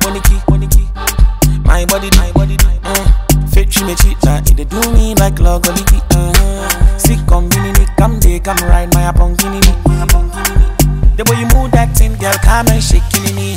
moniki. My body, fake she me cheat, it dey do me like logoliki. Sick combini, come day, come ride my apongini. The way you move that thing, girl, come and shake me.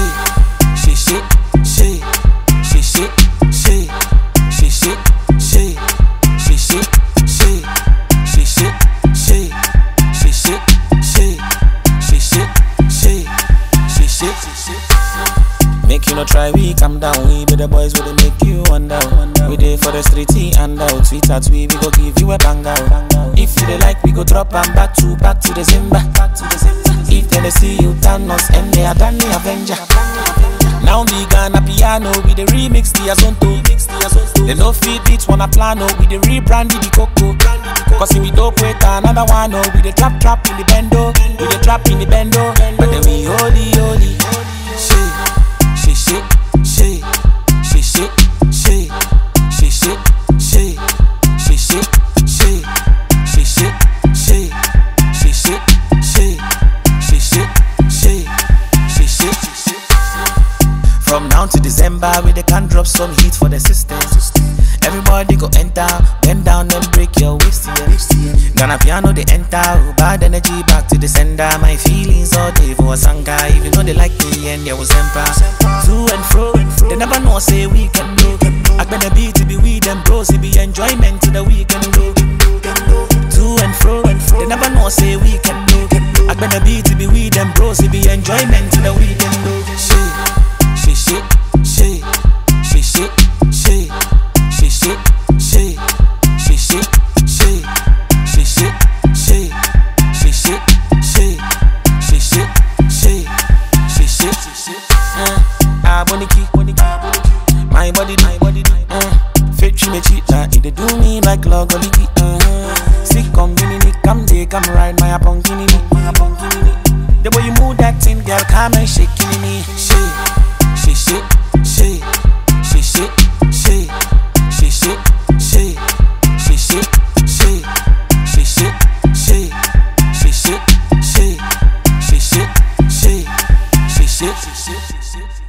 Make you no try, we come down. We be the boys with the make you wonder. We dey for the street and out. Sweet at we go give you a bang out. If you dey like, we go drop and back to the Zimba. If they see you Thanos and they are done the Avenger. Now me Ghana piano with the remix the Azonto. They no feed beats wanna plano with the rebrand the Coco. Cause if we dope with another one, with the trap in the bendo. With the trap in the bendo. But then we holy. From now to December, we they can drop some heat for the system. Everybody go enter, bend down and break your waist. Ghana piano they enter, bad energy back to the sender. My feelings all day for a sanga. If you know they like me and there was emperor. To and fro, they never know say we can do. I gonna be to be with them bros, it be enjoyment to the weekend do. To and fro, they never know say we can do. I gonna be to be with them bros, it be enjoyment to the weekend do. My body, fake she me cheat, it dey do me like logoliki. Sick combini, come day, come ride my apongini. The way you move that thing, girl, come and shake me. She